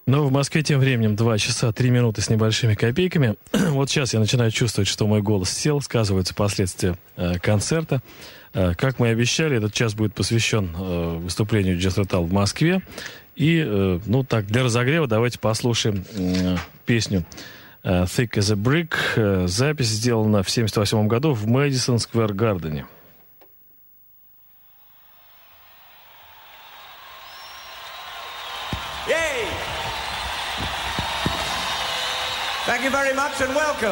Но в Москве тем временем 2 часа 3 минуты с небольшими копейками. Вот сейчас я начинаю чувствовать, что мой голос сел, сказываются последствия концерта. Как мы и обещали, этот час будет посвящен выступлению Jethro Tull в Москве. И, ну так, для разогрева давайте послушаем песню «Thick as a Brick». Запись сделана в 1978 году в Madison Square Garden. Thank you very much and welcome.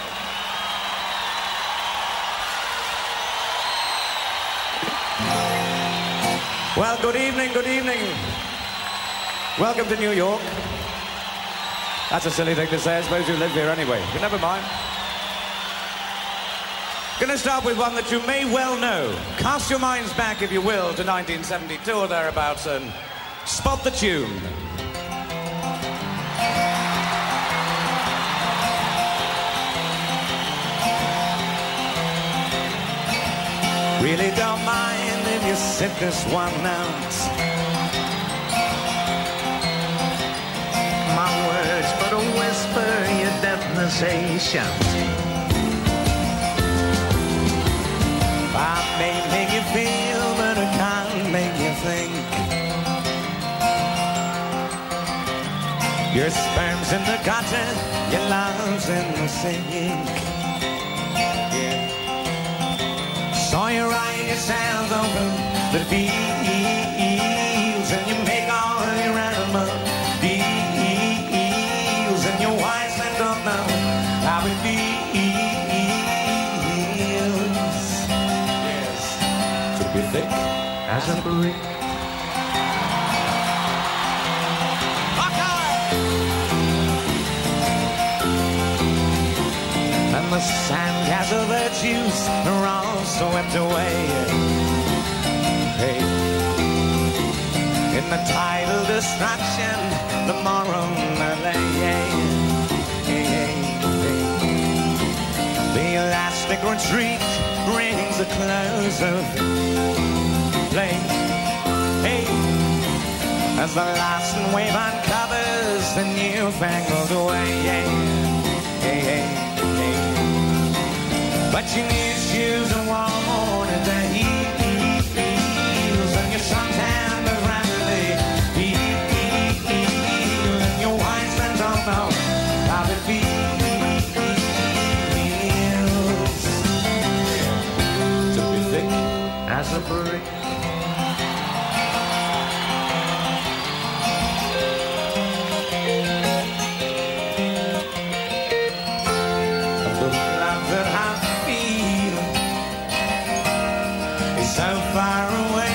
Well, good evening, good evening. Welcome to New York. That's a silly thing to say. I suppose you live here anyway, but never mind. Gonna start with one that you may well know. Cast your minds back, if you will, to 1972 or thereabouts and spot the tune. Really don't mind if you sit this one out. My words but a whisper, your deafness a shout. I may make you feel, but I can't make you think. Your sperm's in the gutter, your love's in the sink. Saw you write yourself open the fields, and you make all your animal deals, and your wife said don't know how it feels. Yes, to be thick as a brick. And the sandcastle virtues are all swept away. Hey, in the tidal destruction, the moral lay. The elastic retreat brings a close of play. Hey, as the last wave uncovers the newfangled way. Hey. But you need shoes and worn and the heels, and your son's hand is rapidly healed, and your wife's friends don't know how it feels to be thick as a brick. So far away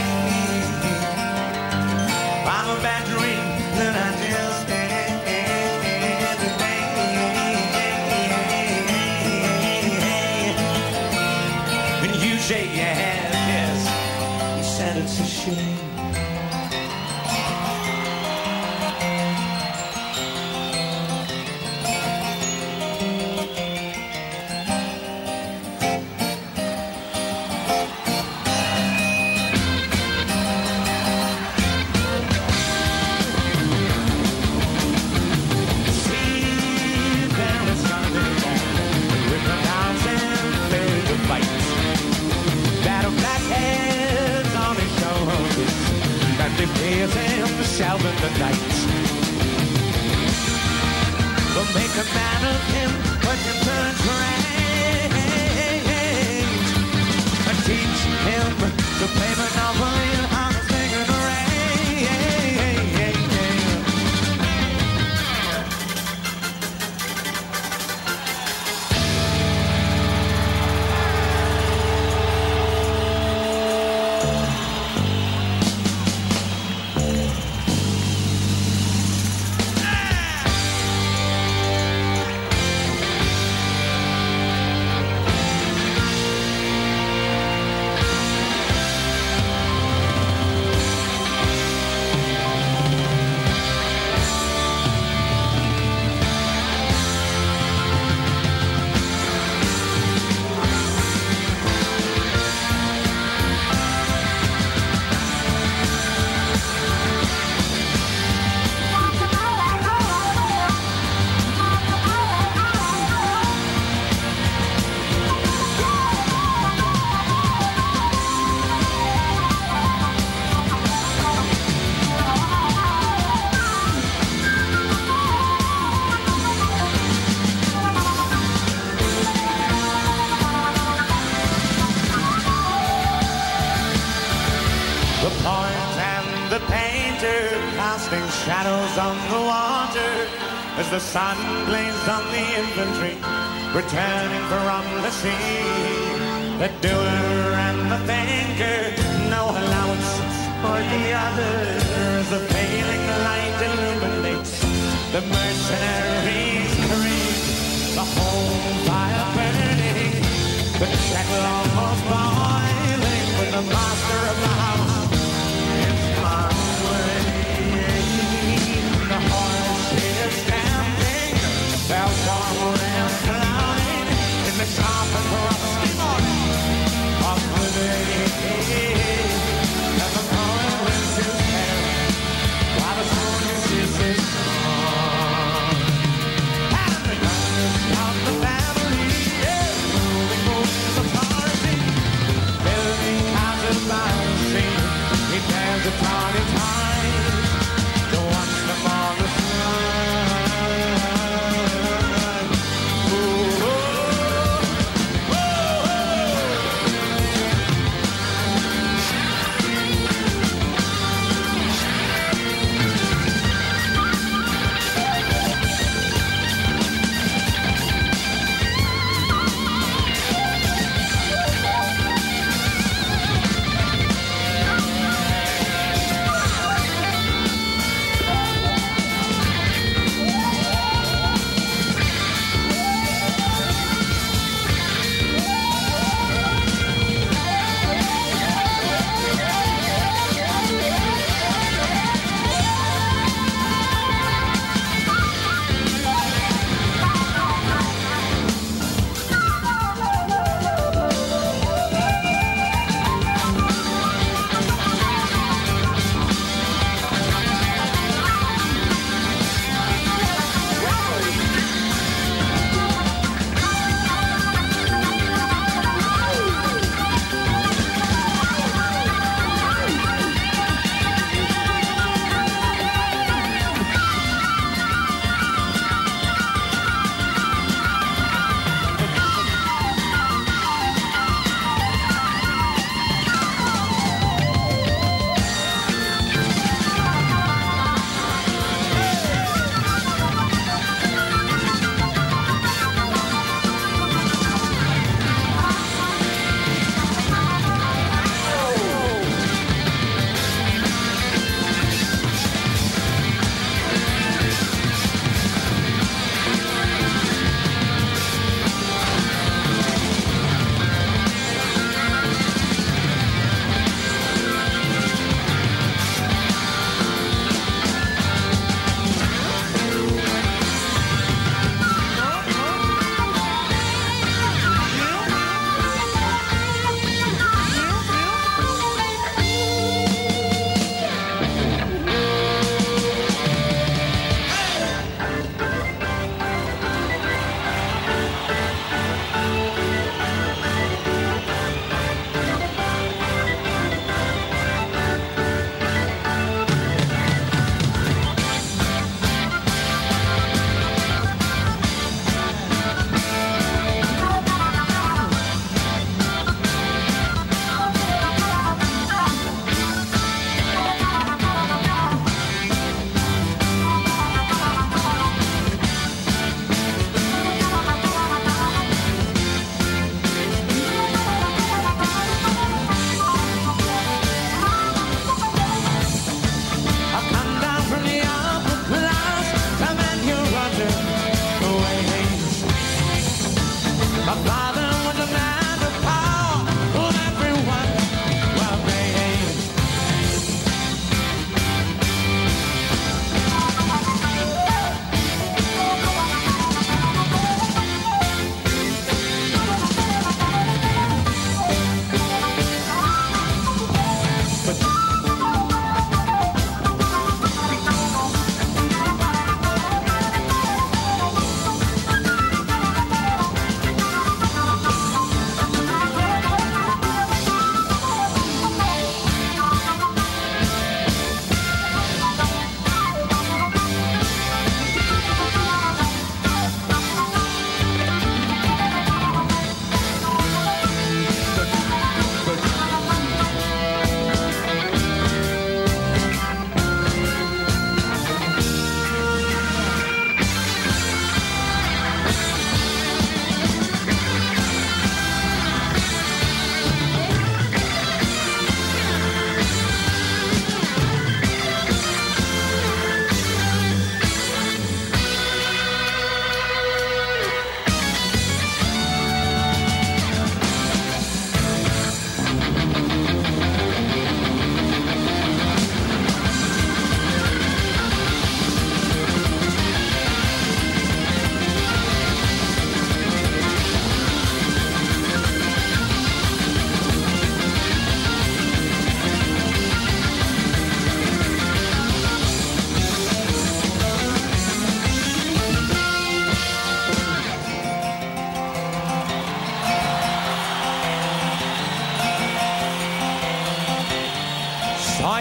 from a bad dream that I just had today. When you shake your head, yes, you said it's a shame. Himself in the night. They'll make a man of him, but him turns right. And teach him to play Monopoly on his finger poet and the painter, casting shadows on the water as the sun blazed on the infantry returning from the sea. The doer and the thinker, no allowances for the others, as the failing light illuminates the mercenaries' career. The home fire burning, the kettle almost boiling, with the master of the house is far away. The horse is stamping, bells are and clouding in the sharp and frosty morning of the day. And the poet wins his pen while the soldier sings his song.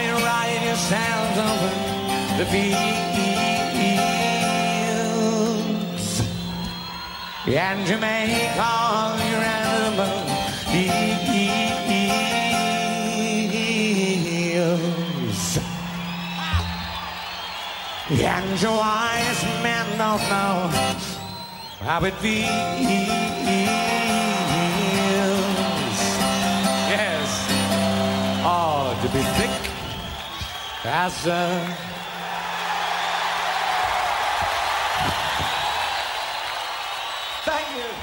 you ride yourselves over the fields, and you make all your animals deals, and your wise men don't know how it feels. Yes, oh, to be thick as a... Thank you.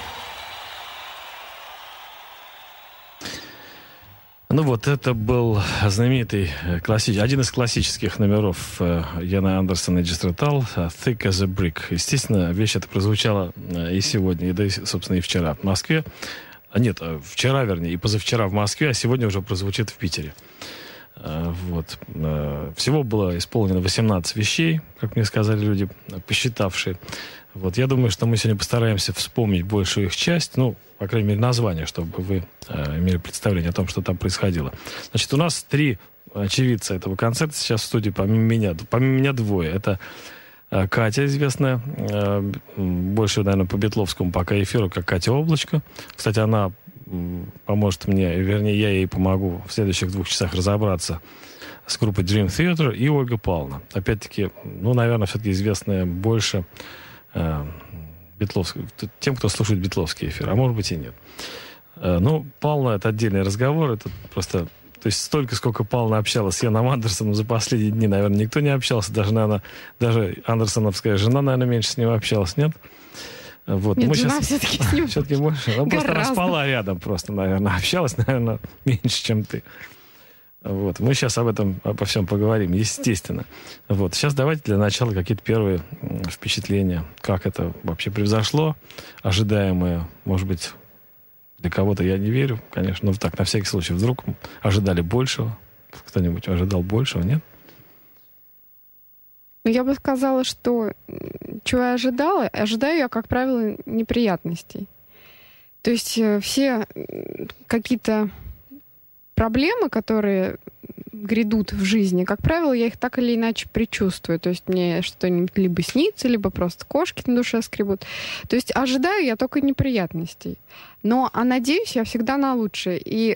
Ну вот, это был знаменитый, один из классических номеров Яна Андерсона и Джесси Тал, «Thick as a Brick». Естественно, вещь эта прозвучала и сегодня, и, да, собственно, и вчера в Москве. Нет, вчера, вернее, и позавчера в Москве, а сегодня уже прозвучит в Питере. Вот. Всего было исполнено 18 вещей, как мне сказали люди, посчитавшие. Вот. Я думаю, что мы сегодня постараемся вспомнить большую их часть, ну, по крайней мере, название, чтобы вы имели представление о том, что там происходило. Значит, у нас 3 очевидца этого концерта сейчас в студии, помимо меня 2. Это Катя, известная, больше, наверное, по Бетловскому пока эфиру, как Катя Облачко. Кстати, она поможет мне, вернее, я ей помогу в следующих 2 часах разобраться с группой Dream Theater, и Ольга Павловна. Опять-таки, ну, наверное, все-таки известная больше тем, кто слушает битловский эфир, а может быть и нет. Ну, Павловна — это отдельный разговор, это просто... То есть столько, сколько Павловна общалась с Яном Андерсоном за последние дни, наверное, никто не общался. Даже Андерсоновская жена, наверное, меньше с ним общалась, нет? Вот. Нет, мы жена сейчас... все-таки с ним все-таки больше. Она просто спала рядом, просто, наверное, общалась, наверное, меньше, чем ты. Вот. Мы сейчас обо всем поговорим, естественно. Вот. Сейчас давайте для начала какие-то первые впечатления. Как это вообще превзошло ожидаемое, может быть... Для кого-то я не верю, конечно, но так, на всякий случай. Вдруг ожидали большего? Кто-нибудь ожидал большего, нет? Ну, я бы сказала, что чего я ожидала? Ожидаю я, как правило, неприятностей. То есть все какие-то проблемы, которые грядут в жизни, как правило, я их так или иначе предчувствую. То есть мне что-нибудь либо снится, либо просто кошки на душе скребут. То есть ожидаю я только неприятностей. Но, надеюсь я всегда на лучшее. И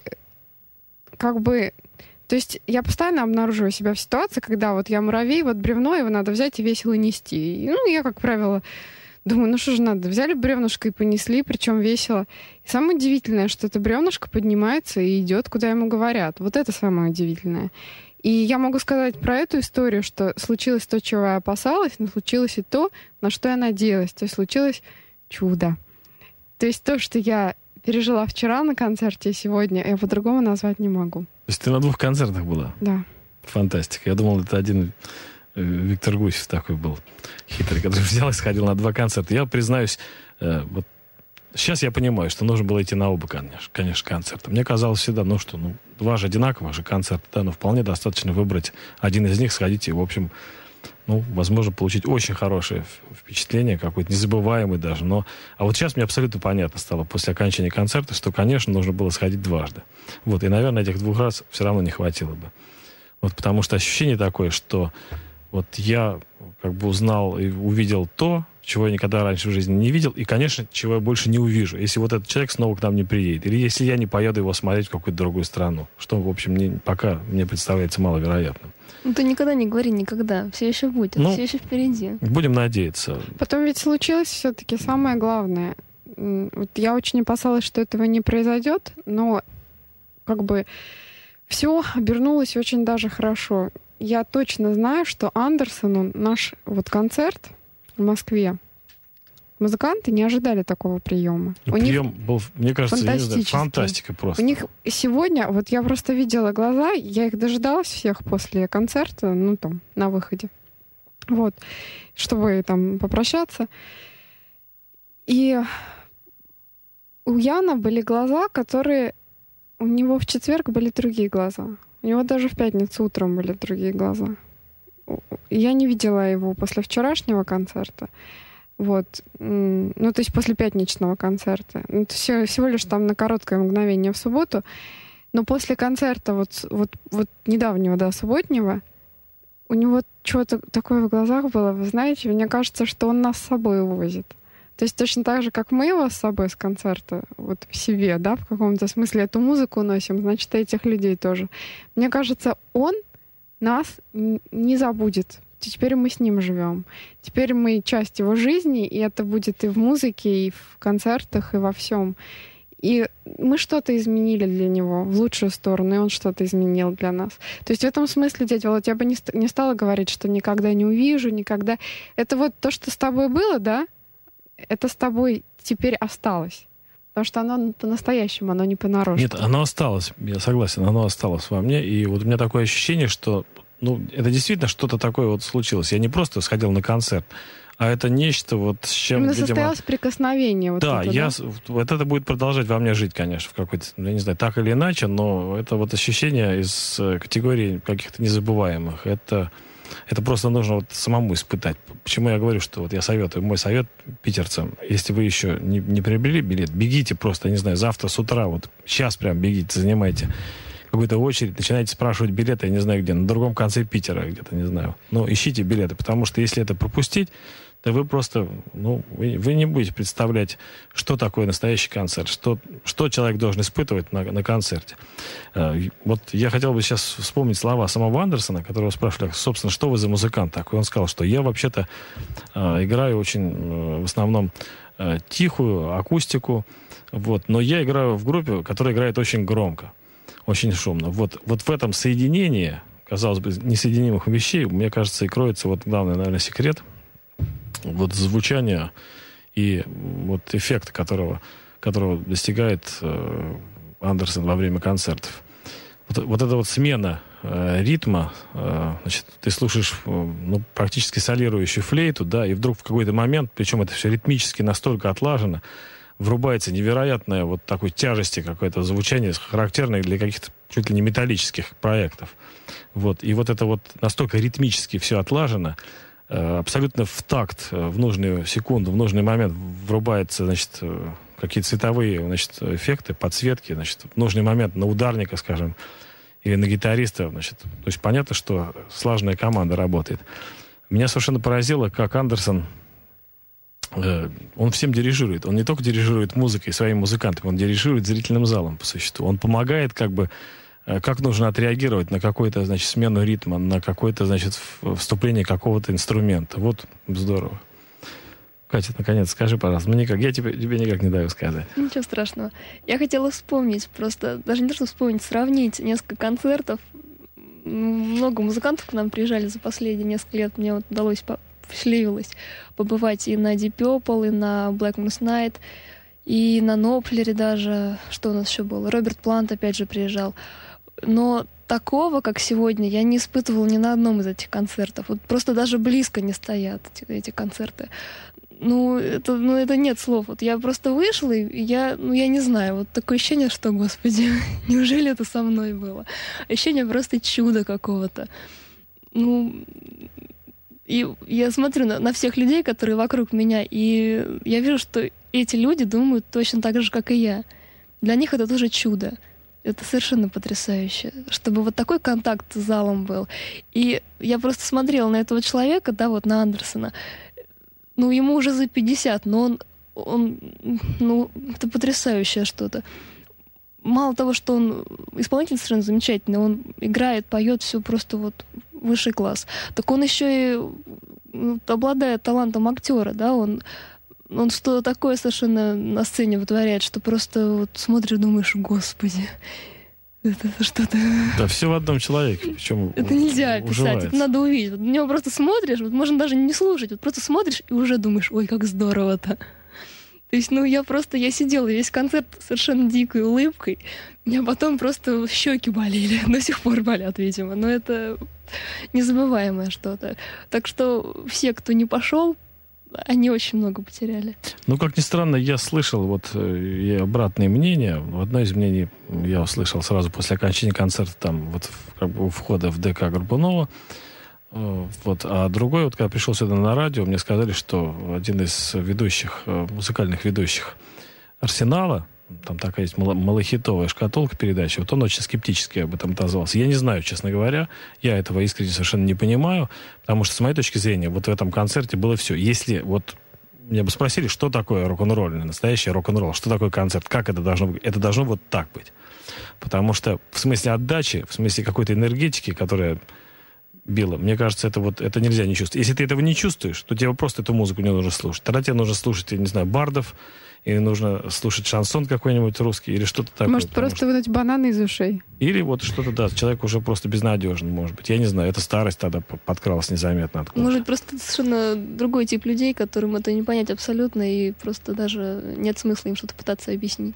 как бы... То есть я постоянно обнаруживаю себя в ситуации, когда вот я муравей, вот бревно, его надо взять и весело нести. И, ну, я, как правило, думаю, ну что же надо? Взяли бревнышко и понесли, причем весело. И самое удивительное, что это бревнышко поднимается и идет, куда ему говорят. Вот это самое удивительное. И я могу сказать про эту историю, что случилось то, чего я опасалась, но случилось и то, на что я надеялась. То есть случилось чудо. То есть то, что я пережила вчера на концерте и сегодня, я по-другому назвать не могу. То есть ты на 2 концертах была? Да. Фантастика. Я думал, это один Виктор Гусев такой был хитрый, который взял и сходил на 2 концерта. Я признаюсь, вот сейчас я понимаю, что нужно было идти на оба, конечно, концерта. Мне казалось всегда, 2 же одинаковых же концерта, да, но вполне достаточно выбрать один из них, сходить и, в общем, возможно, получить очень хорошее впечатление, какое-то незабываемое даже. А вот сейчас мне абсолютно понятно стало после окончания концерта, что, конечно, нужно было сходить дважды. Вот, и, наверное, этих 2 раз все равно не хватило бы. Вот, потому что ощущение такое, что вот я как бы узнал и увидел то, чего я никогда раньше в жизни не видел, и, конечно, чего я больше не увижу, если вот этот человек снова к нам не приедет, или если я не поеду его смотреть в какую-то другую страну, что, в общем, пока мне представляется маловероятным. Ну, ты никогда не говори никогда. Все еще будет, все еще впереди. Будем надеяться. Потом ведь случилось все-таки самое главное. Вот я очень опасалась, что этого не произойдет, но как бы все обернулось очень даже хорошо. Я точно знаю, что Андерсону наш вот концерт в Москве, музыканты не ожидали такого приема. Прием был, мне кажется, фантастика просто. У них сегодня, вот я просто видела глаза, я их дожидалась всех после концерта, на выходе. Вот, чтобы там попрощаться. И у Яна были глаза, которые... У него в четверг были другие глаза. У него даже в пятницу утром были другие глаза. Я не видела его после вчерашнего концерта. Вот. То есть после пятничного концерта. Всего лишь там на короткое мгновение в субботу. Но после концерта вот недавнего, да, субботнего, у него что-то такое в глазах было, вы знаете, мне кажется, что он нас с собой увозит. То есть точно так же, как мы его с собой с концерта, вот в себе, да, в каком-то смысле эту музыку носим, значит, и этих людей тоже. Мне кажется, он нас не забудет. Теперь мы с ним живем. Теперь мы часть его жизни, и это будет и в музыке, и в концертах, и во всем. И мы что-то изменили для него в лучшую сторону, и он что-то изменил для нас. То есть в этом смысле, дядя Володь, я бы не стала говорить, что никогда не увижу, никогда... Это вот то, что с тобой было, да, это с тобой теперь осталось. Потому что оно по-настоящему, оно не понарошку. Нет, оно осталось, я согласен, оно осталось во мне. И вот у меня такое ощущение, что это действительно что-то такое вот случилось. Я не просто сходил на концерт, а это нечто вот с чем... Именно состоялось прикосновение. Вот да, это, вот это будет продолжать во мне жить, конечно, в какой-то, я не знаю, так или иначе, но это вот ощущение из категории каких-то незабываемых. Это просто нужно вот самому испытать. Почему я говорю, что вот я советую, мой совет питерцам, если вы еще не приобрели билет, бегите просто, не знаю, завтра с утра, вот сейчас прям бегите, занимайте какую-то очередь, начинаете спрашивать билеты, я не знаю где, на другом конце Питера где-то, не знаю. Но ищите билеты, потому что если это пропустить, то вы просто, вы не будете представлять, что такое настоящий концерт, что человек должен испытывать на концерте. Вот я хотел бы сейчас вспомнить слова самого Андерсона, которого спрашивали, собственно, что вы за музыкант такой? Он сказал, что я вообще-то играю очень, в основном, тихую акустику, вот, но я играю в группе, которая играет очень громко, очень шумно. Вот в этом соединении, казалось бы, несоединимых вещей, мне кажется, и кроется вот главный, наверное, секрет вот звучания и вот эффекта, которого достигает Андерсон во время концертов. Вот эта вот смена ритма, значит, ты слушаешь практически солирующую флейту, да, и вдруг в какой-то момент, причем это все ритмически настолько отлажено, врубается невероятное вот такой тяжести какое-то звучание, характерное для каких-то чуть ли не металлических проектов. Вот. И вот это вот настолько ритмически все отлажено, абсолютно в такт, в нужную секунду, в нужный момент врубается, значит, какие-то цветовые, значит, эффекты, подсветки, значит, в нужный момент на ударника, скажем, или на гитариста, значит. То есть понятно, что слаженная команда работает. Меня совершенно поразило, как Андерсон, он всем дирижирует. Он не только дирижирует музыкой, своими музыкантами, он дирижирует зрительным залом, по существу. Он помогает, как нужно отреагировать на какую-то, значит, смену ритма, на какое-то, значит, вступление какого-то инструмента. Вот здорово. Катя, наконец, скажи, пожалуйста, я тебе никак не даю сказать. Ничего страшного. Я хотела вспомнить, просто даже не то, что вспомнить, сравнить несколько концертов. Много музыкантов к нам приезжали за последние несколько лет. Мне вот удалось, посчастливилось побывать и на Deep Purple, и на Black Moon's Night, и на Ноплере даже. Что у нас еще было? Роберт Плант опять же приезжал. Но такого, как сегодня, я не испытывала ни на одном из этих концертов. Вот просто даже близко не стоят эти концерты. Это нет слов. Вот я просто вышла, и я не знаю, вот такое ощущение, что, господи, неужели это со мной было? Ощущение просто чуда какого-то. И я смотрю на всех людей, которые вокруг меня, и я вижу, что эти люди думают точно так же, как и я. Для них это тоже чудо. Это совершенно потрясающе, чтобы вот такой контакт с залом был. И я просто смотрела на этого человека, да, вот на Андерсона. Ему уже за 50, но он это потрясающее что-то. Мало того, что он исполнитель совершенно замечательный, он играет, поет, все просто вот высший класс. Так он еще и обладает талантом актера, да, он что-то такое совершенно на сцене вытворяет, что просто вот смотришь, думаешь, господи, это что-то... Да, все в одном человеке, причем это нельзя описать, это надо увидеть. Вот на него просто смотришь, вот можно даже не слушать, вот просто смотришь и уже думаешь, ой, как здорово-то. То есть, я сидела весь концерт совершенно дикой улыбкой, у меня потом просто щеки болели, до сих пор болят, видимо, но это незабываемое что-то. Так что все, кто не пошел, они очень много потеряли. Как ни странно, я слышал и обратные мнения. Одно из мнений я услышал сразу после окончания концерта, там, у входа в ДК Горбунова. А другой, когда пришел сюда на радио, мне сказали, что один из музыкальных ведущих Арсенала, там такая есть малохитовая шкатулка передачи, вот он очень скептически об этом отозвался. Я не знаю, честно говоря, я этого искренне совершенно не понимаю, потому что, с моей точки зрения, вот в этом концерте было все. Если вот меня бы спросили, что такое рок-н-ролл, настоящий рок-н-ролл, что такое концерт, как это должно быть? Это должно вот так быть. Потому что в смысле отдачи, в смысле какой-то энергетики, которая била, мне кажется, это нельзя не чувствовать. Если ты этого не чувствуешь, то тебе просто эту музыку не нужно слушать. Тогда тебе нужно слушать, я не знаю, бардов, или нужно слушать шансон какой-нибудь русский, или что-то такое. Может, просто вынуть бананы из ушей? Или вот что-то, да, человек уже просто безнадежен, может быть. Я не знаю, это старость тогда подкралась незаметно откуда-то. Может, просто совершенно другой тип людей, которым это не понять абсолютно, и просто даже нет смысла им что-то пытаться объяснить.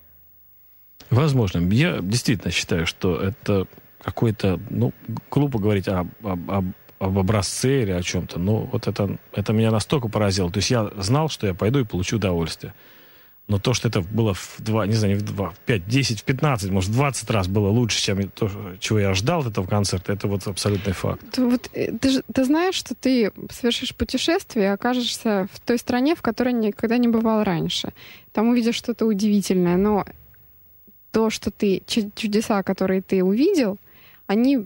Возможно. Я действительно считаю, что это какой-то, глупо говорить об образце или о чем-то, но вот это меня настолько поразило. То есть я знал, что я пойду и получу удовольствие. Но то, что это было в 5, 10, в 15, может, в 20 раз было лучше, чем то, чего я ждал от этого концерта, это вот абсолютный факт. Ты знаешь, что ты совершишь путешествие и окажешься в той стране, в которой никогда не бывал раньше. Там увидишь что-то удивительное, но то, что ты, чудеса, которые ты увидел, они...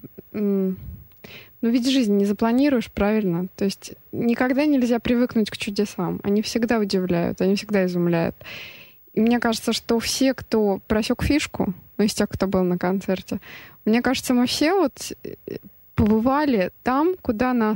ведь жизнь не запланируешь, правильно? То есть никогда нельзя привыкнуть к чудесам. Они всегда удивляют, они всегда изумляют. И мне кажется, что все, кто просек фишку, из тех, кто был на концерте, мне кажется, мы все вот побывали там, куда нас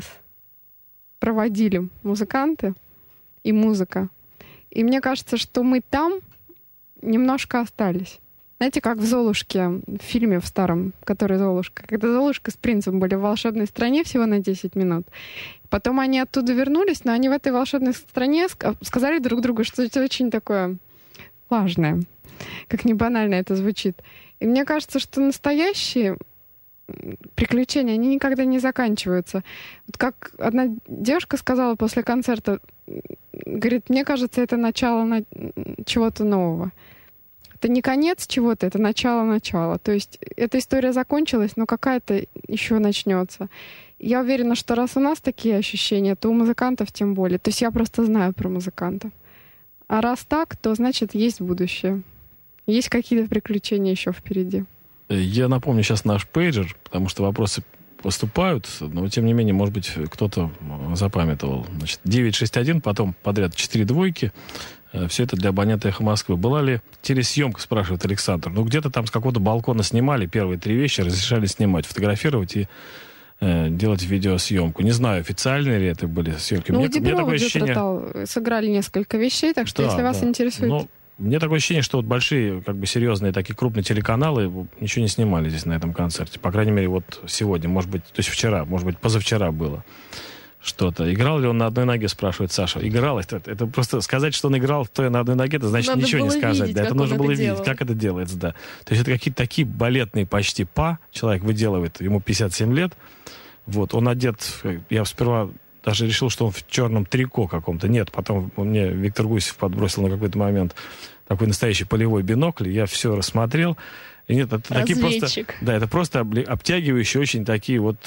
проводили музыканты и музыка. И мне кажется, что мы там немножко остались. Знаете, как в «Золушке», в фильме в старом, который «Золушка», когда Золушка с принцем были в волшебной стране всего на 10 минут. Потом они оттуда вернулись, но они в этой волшебной стране сказали друг другу, что это очень такое важное. Как не банально это звучит. И мне кажется, что настоящие приключения, они никогда не заканчиваются. Вот как одна девушка сказала после концерта, говорит, мне кажется, это начало чего-то нового. Это не конец чего-то, это начало-начало. То есть эта история закончилась, но какая-то еще начнется. Я уверена, что раз у нас такие ощущения, то у музыкантов тем более. То есть я просто знаю про музыкантов. А раз так, то значит есть будущее. Есть какие-то приключения еще впереди. Я напомню сейчас наш пейджер, потому что вопросы поступают, но тем не менее, может быть, кто-то запамятовал. Значит, 961, потом подряд 4 двойки. Все это для абонента «Эхо Москвы». Была ли телесъемка, спрашивает Александр. Где-то там с какого-то балкона снимали первые 3 вещи, разрешали снимать, фотографировать и делать видеосъемку. Не знаю, официальные ли это были съемки. Мне такое ощущение... сыграли несколько вещей, так что если вас интересует... Мне такое ощущение, что вот большие, серьезные, такие крупные телеканалы ничего не снимали здесь на этом концерте. По крайней мере, вот сегодня, может быть, то есть вчера, может быть, позавчера было что-то. Играл ли он на одной ноге, спрашивает Саша. Играл. Это просто сказать, что он играл на одной ноге, это значит ничего не сказать. Да, это нужно было видеть, как это делается, да. То есть это какие-то такие балетные почти человек выделывает, ему 57 лет. Вот, он одет, я сперва даже решил, что он в черном трико каком-то. Нет, потом мне Виктор Гусев подбросил на какой-то момент такой настоящий полевой бинокль. Я все рассмотрел. И нет, это такие просто... Да, это просто обтягивающие очень такие вот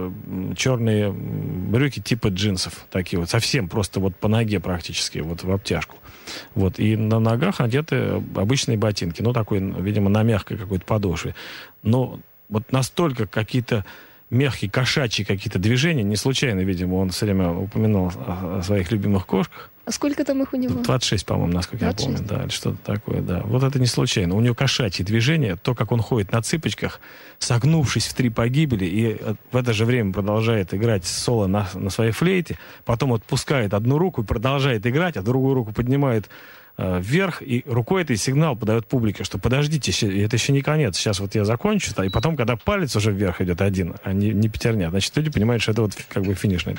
черные брюки типа джинсов. Такие вот, совсем просто вот по ноге практически, вот в обтяжку. Вот, и на ногах одеты обычные ботинки. Такой, видимо, на мягкой какой-то подошве. Но вот настолько какие-то мягкие, кошачьи какие-то движения. Не случайно, видимо, он все время упоминал о своих любимых кошках. А сколько там их у него? 26, по-моему, насколько 26? Я помню. Да, или что-то такое, да. Вот это не случайно. У него кошачьи движения, то, как он ходит на цыпочках, согнувшись в 3 погибели, и в это же время продолжает играть соло на своей флейте, потом отпускает одну руку и продолжает играть, а другую руку поднимает вверх, и рукой этой сигнал подает публике, что подождите, это еще не конец, сейчас вот я закончу, и потом, когда палец уже вверх идет один, а не пятерня, значит, люди понимают, что это вот финишный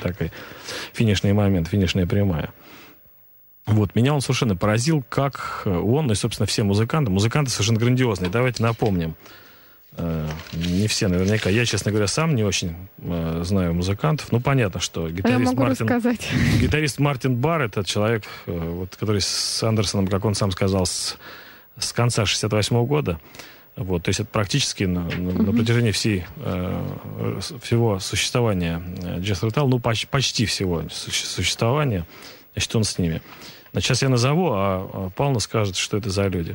момент, финишная прямая. Вот, меня он совершенно поразил, как он, и, собственно, все музыканты совершенно грандиозные. Давайте напомним. Не все наверняка. Я, честно говоря, сам не очень знаю музыкантов. Понятно, что гитарист Мартин Барр — это человек, который с Андерсоном, как он сам сказал, с конца 68 года. Вот, то есть это практически на протяжении всего существования Jethro Tull, почти всего существования, значит, он с ними. Сейчас я назову, а Павловна скажет, что это за люди.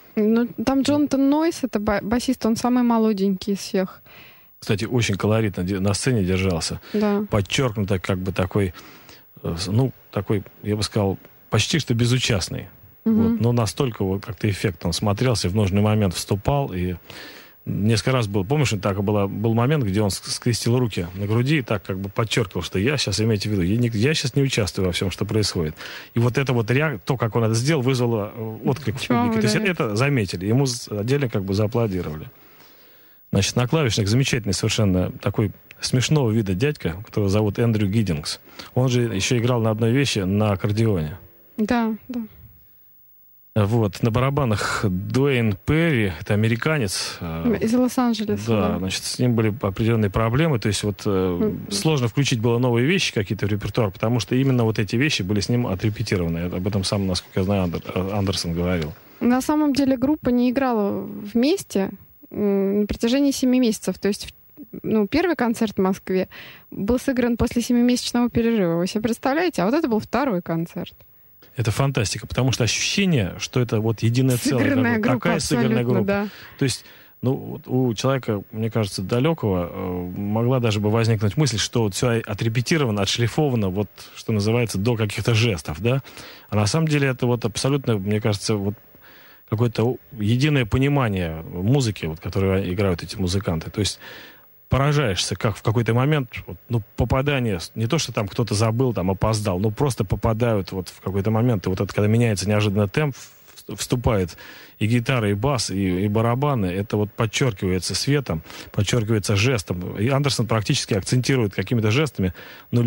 Ну, там Джонатан Нойс, это басист, он самый молоденький из всех. Кстати, очень колоритно на сцене держался. Да. Подчеркнуто, как бы такой, такой, я бы сказал, почти что безучастный. Вот. Но настолько вот как-то эффектно он смотрелся, в нужный момент вступал. И несколько раз был, помнишь, был момент, где он скрестил руки на груди и так как бы подчеркивал, что я сейчас, имейте в виду, я сейчас не участвую во всем, что происходит. И вот это вот то, как он это сделал, вызвало отклик в публике. То есть это заметили, ему отдельно как бы зааплодировали. Значит, на клавишных замечательный совершенно такой смешного вида дядька, которого зовут Эндрю Гиддингс. Он же еще играл на одной вещи на аккордеоне. Да, да. Вот, на барабанах Дуэйн Перри, это американец. Из Лос-Анджелеса. Да, значит, с ним были определенные проблемы, то есть вот сложно включить было новые вещи какие-то в репертуар, потому что именно вот эти вещи были с ним отрепетированы. Об этом сам, насколько я знаю, Андерсон говорил. На самом деле группа не играла вместе на протяжении 7 месяцев. То есть, первый концерт в Москве был сыгран после 7-месячного перерыва. Вы себе представляете? А вот это был второй концерт. Это фантастика, потому что ощущение, что это вот единое целое. Сыгранная группа, такая сыгранная группа. Да. То есть, вот у человека, мне кажется, далекого, могла даже бы возникнуть мысль, что вот все отрепетировано, отшлифовано, вот, что называется, до каких-то жестов, да? А на самом деле это вот абсолютно, мне кажется, вот какое-то единое понимание музыки, вот, которую играют эти музыканты. То есть поражаешься, как в какой-то момент попадание, не то, что там кто-то забыл, там опоздал, но просто попадают вот в какой-то момент, и вот это, когда меняется неожиданно темп, вступает и гитара, и бас, и барабаны, это вот подчеркивается светом, подчеркивается жестом. И Андерсон практически акцентирует какими-то жестами, но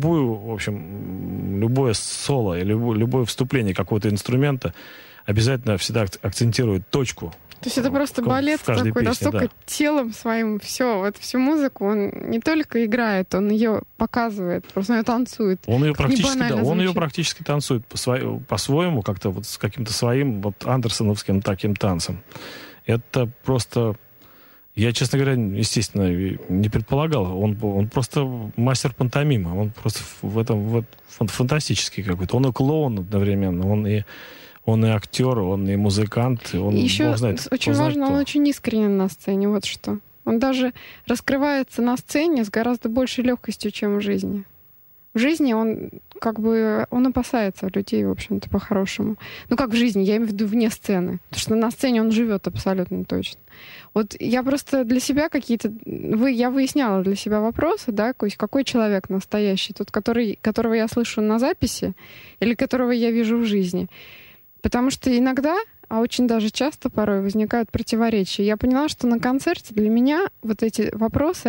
любое соло, любое вступление какого-то инструмента обязательно всегда акцентирует точку. То есть это просто балет такой, песне, настолько телом своим, всю музыку он не только играет, он ее показывает, просто он ее танцует. Он ее практически танцует по-своему, как-то вот с каким-то своим вот андерсоновским таким танцем. Это просто... Я, честно говоря, естественно, не предполагал. Он просто мастер пантомимы. Он просто в этом фантастический какой-то. Он и клоун одновременно, он и актер, он и музыкант. Он, еще знает, очень важно, он очень искренен на сцене, вот что. Он даже раскрывается на сцене с гораздо большей легкостью, чем в жизни. В жизни он опасается людей, в общем-то, по-хорошему. Как в жизни, я имею в виду вне сцены. Потому что на сцене он живет абсолютно точно. Вот я просто для себя я выясняла для себя вопросы, да, то есть какой человек настоящий, тот, которого я слышу на записи, или которого я вижу в жизни. Потому что иногда, а очень даже часто порой возникают противоречия. Я поняла, что на концерте для меня вот эти вопросы,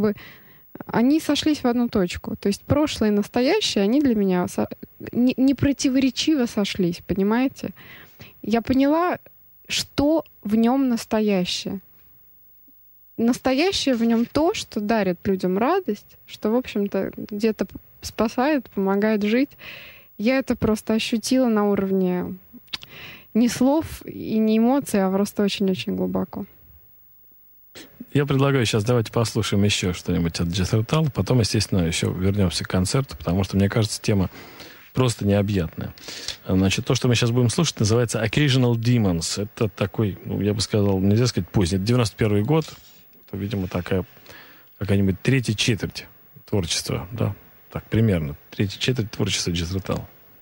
они сошлись в одну точку. То есть прошлое и настоящее, они для меня не противоречиво сошлись, понимаете? Я поняла, что в нем настоящее. Настоящее в нем то, что дарит людям радость, что, в общем-то, где-то спасает, помогает жить. Я это просто ощутила на уровне не слов и не эмоций, а просто очень-очень глубоко. Я предлагаю сейчас давайте послушаем еще что-нибудь от Jethro Tull, потом, естественно, еще вернемся к концерту, потому что, мне кажется, тема просто необъятная. Значит, то, что мы сейчас будем слушать, называется Occasional Demons. Это такой, я бы сказал, нельзя сказать поздний, это 91 год. Это, видимо, такая какая-нибудь третья четверть творчества, да? Так, примерно. Третья четверть творчества Jethro Tull.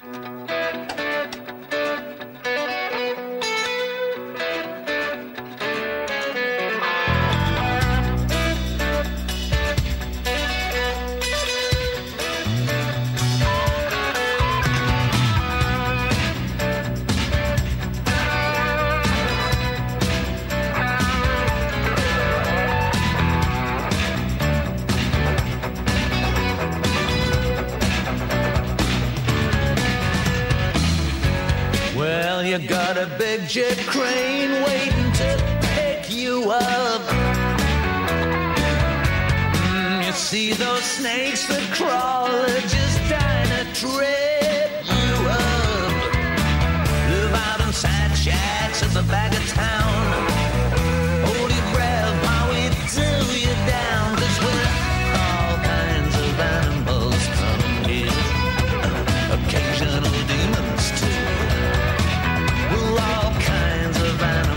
You got a big jet crane waiting to pick you up. You see those snakes that crawl are just trying to trip you up. Live out in side shacks at the back of town. Hold your breath while we do you down, 'cause we're all kinds of animals come here. Occasional demons too. All kinds of animals.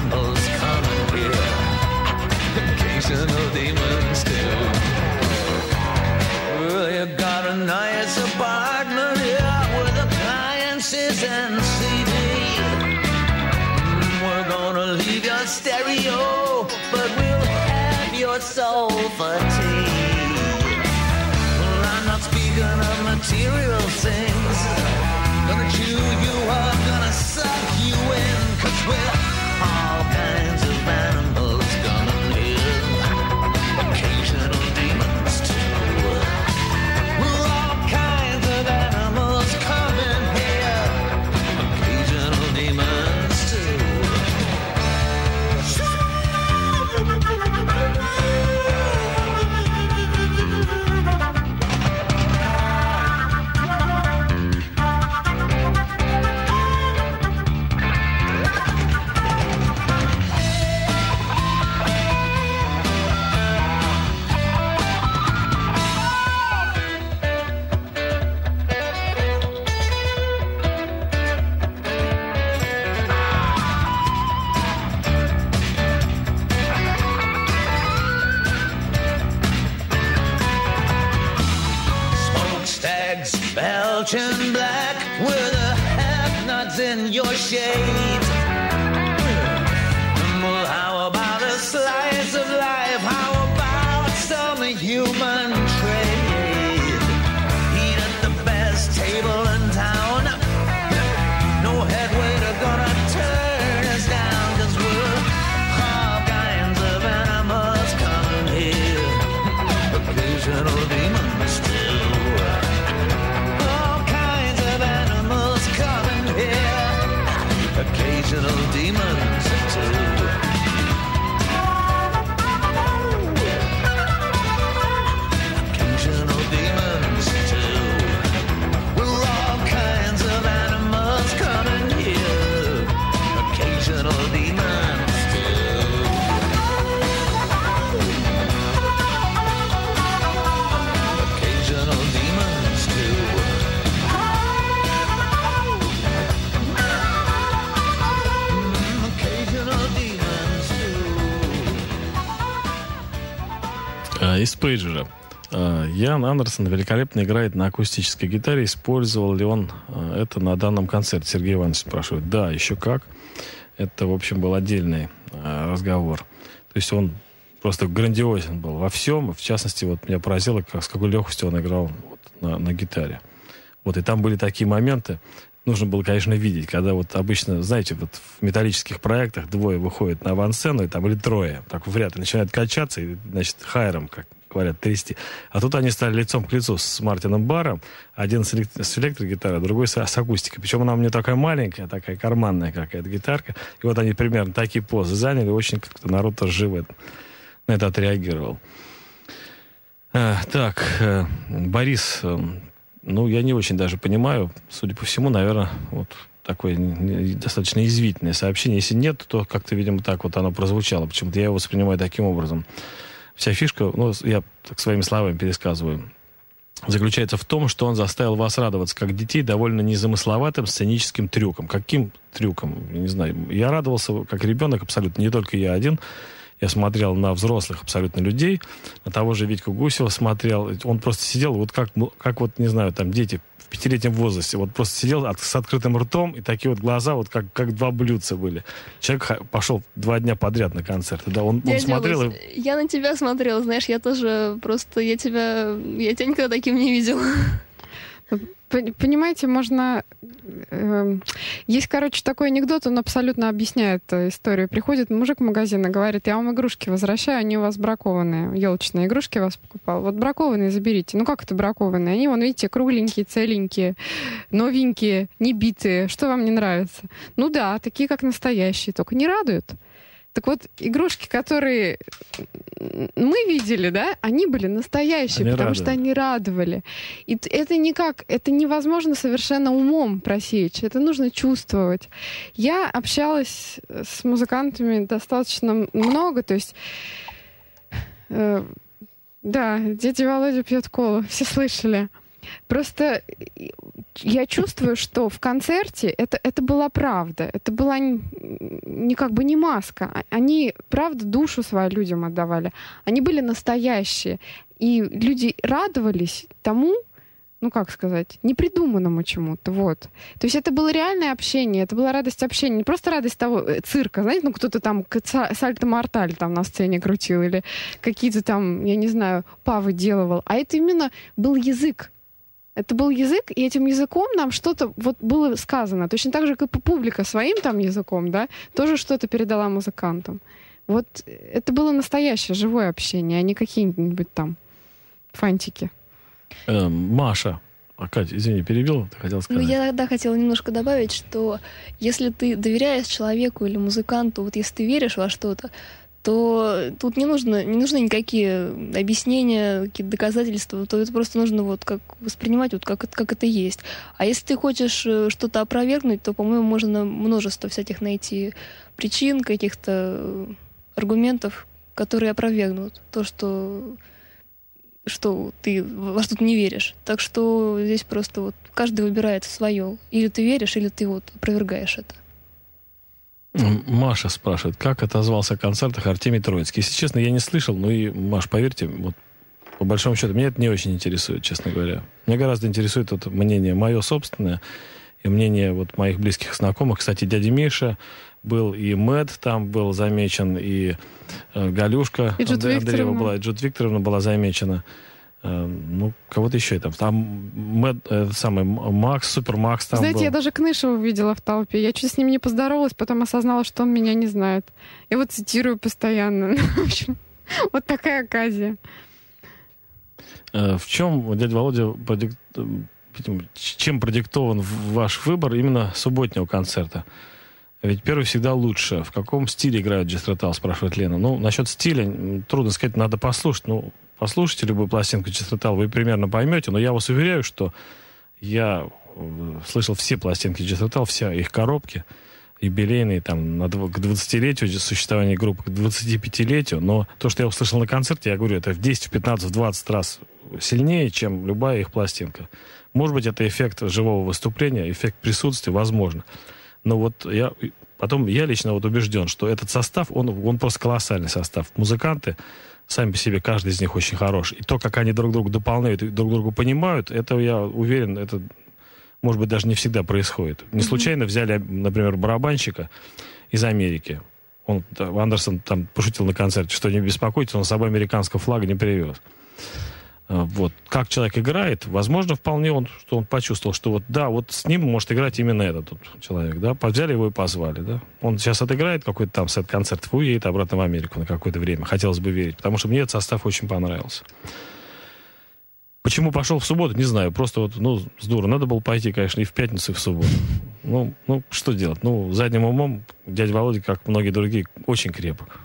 material things. Gonna chew you up, gonna suck you in, 'cause we're all kinds of animals gonna live. Occasional demons too. We're all kinds of animals coming here. Occasional demons too. Smokestacks, Belgian black, with the have-nots in your shade. Well, how about a slice of life? How about some human trade? Eat at the best table in town. No head waiter gonna turn us down, 'cause we're all kinds of animals coming here. Occasional demons too. All kinds of animals coming here. Occasional demons too. Occasional demons too. We're all kinds of animals coming here. Occasional demons too. Occasional demons too. Occasional demons too. Из Пейджера. Ян Андерсон великолепно играет на акустической гитаре. Использовал ли он это на данном концерте? Сергей Иванович спрашивает. Да, еще как. Это, в общем, был отдельный разговор. То есть он просто грандиозен был во всем. В частности, вот меня поразило, с какой легкостью он играл вот на гитаре. Вот, и там были такие моменты, нужно было, конечно, видеть, когда вот обычно, знаете, вот в металлических проектах двое выходят на авансцену, и там, или трое, так в ряд, и начинают качаться, и, значит, хайром, как говорят, трясти. А тут они стали лицом к лицу с Мартином Барром, один с электрогитарой, другой с акустикой. Причем она у меня такая маленькая, такая карманная какая-то гитарка. И вот они примерно такие позы заняли, очень как-то народ тоже живо на это отреагировал. Так, Борис, ну, я не очень даже понимаю, судя по всему, наверное, вот такое достаточно язвительное сообщение. Если нет, то как-то, видимо, так вот оно прозвучало. Почему-то я его воспринимаю таким образом. Вся фишка, ну, я так своими словами пересказываю, заключается в том, что он заставил вас радоваться как детей довольно незамысловатым сценическим трюком. Каким трюком? Я не знаю. Я радовался как ребенок абсолютно, не только я один. Я смотрел на взрослых абсолютно людей, на того же Витьку Гусева смотрел. Он просто сидел, вот как вот, не знаю, там дети в 5-летнем возрасте, вот просто сидел с открытым ртом, и такие вот глаза, вот как два блюдца были. Человек пошел 2 дня подряд на концерты, да, он смотрел... Я на тебя смотрела, знаешь, я тоже просто, я тебя никогда таким не видела. Понимаете, можно... Есть, короче, такой анекдот, он абсолютно объясняет историю. Приходит мужик в магазин и говорит: я вам игрушки возвращаю, они у вас бракованные. Елочные игрушки вас покупал. Вот бракованные заберите. Ну как это бракованные? Они, вон, видите, кругленькие, целенькие, новенькие, не битые. Что вам не нравится? Ну да, такие как настоящие, только не радуют. Так вот, игрушки, которые мы видели, да, они были настоящие, потому что они радовали. И это никак, это невозможно совершенно умом просечь, это нужно чувствовать. Я общалась с музыкантами достаточно много, то есть, да, дядя Володя пьет колу, все слышали. Просто я чувствую, что в концерте это была правда. Это была не как бы не маска. Они, правда, душу свою людям отдавали. Они были настоящие. И люди радовались тому, ну, как сказать, непридуманному чему-то, вот. То есть это было реальное общение, это была радость общения, не просто радость того цирка, знаете, ну, кто-то там сальто-морталь там на сцене крутил или какие-то там, я не знаю, павы делал, а это именно был язык. Это был язык, и этим языком нам что-то вот было сказано. Точно так же, как и публика своим там языком, да, тоже что-то передала музыкантам. Вот это было настоящее, живое общение, а не какие-нибудь там фантики. Маша. Катя, извини, перебил, ты хотела сказать? Ну, я хотела немножко добавить, что если ты доверяешь человеку или музыканту, вот если ты веришь во что-то, то тут не нужны никакие объяснения, какие-то доказательства, то это просто нужно вот как воспринимать, вот как это есть. А если ты хочешь что-то опровергнуть, то, по-моему, можно множество всяких найти причин, каких-то аргументов, которые опровергнут то, что ты во что-то не веришь. Так что здесь просто вот каждый выбирает свое. Или ты веришь, или ты вот опровергаешь это. Маша спрашивает, как отозвался о концертах Артемий Троицкий. Если честно, я не слышал, ну и, Маш, поверьте, вот по большому счету, меня это не очень интересует, честно говоря. Меня гораздо интересует вот мнение мое собственное и мнение вот моих близких знакомых. Кстати, дядя Миша был, и Мэд там был замечен, и Галюшка Андреева была, и Джуд Викторовна была замечена. Ну, кого-то еще там Мэд, самый Макс, Супер Макс там Знаете, был. я даже Кнышева увидела в толпе. Я чуть с ним не поздоровалась, потом осознала, что он меня не знает. Я его цитирую постоянно. В общем, вот такая оказия. В чем, дядя Володя, чем продиктован ваш выбор именно субботнего концерта? Ведь первый всегда лучше. В каком стиле играют Jethro Tull, спрашивает Лена. Ну, насчет стиля, трудно сказать, надо послушать. Ну, послушайте любую пластинку Jethro Tull, вы примерно поймете. Но я вас уверяю, что я слышал все пластинки Jethro Tull, все их коробки, юбилейные, там, к 20-летию существования группы, к 25-летию. Но то, что я услышал на концерте, я говорю, это в 10, в 15, в 20 раз сильнее, чем любая их пластинка. Может быть, это эффект живого выступления, эффект присутствия, возможно. Но вот я лично вот убежден, что этот состав, он просто колоссальный состав. Музыканты сами по себе, каждый из них очень хорош. И то, как они друг друга дополняют и друг друга понимают, это, я уверен, это, может быть, даже не всегда происходит. Не случайно взяли, например, барабанщика из Америки. Андерсон там пошутил на концерте, что не беспокойтесь, он с собой американского флага не привез. Вот. Как человек играет, возможно, вполне он почувствовал, что вот да, вот с ним может играть именно этот вот человек, да, взяли его и позвали, да. Он сейчас отыграет какой-то там сет концертов и уедет обратно в Америку на какое-то время. Хотелось бы верить, потому что мне этот состав очень понравился. Почему пошел в субботу, не знаю, просто вот, здорово. Надо было пойти, конечно, и в пятницу, и в субботу. Ну, что делать? Задним умом дядя Володя, как многие другие, очень крепок.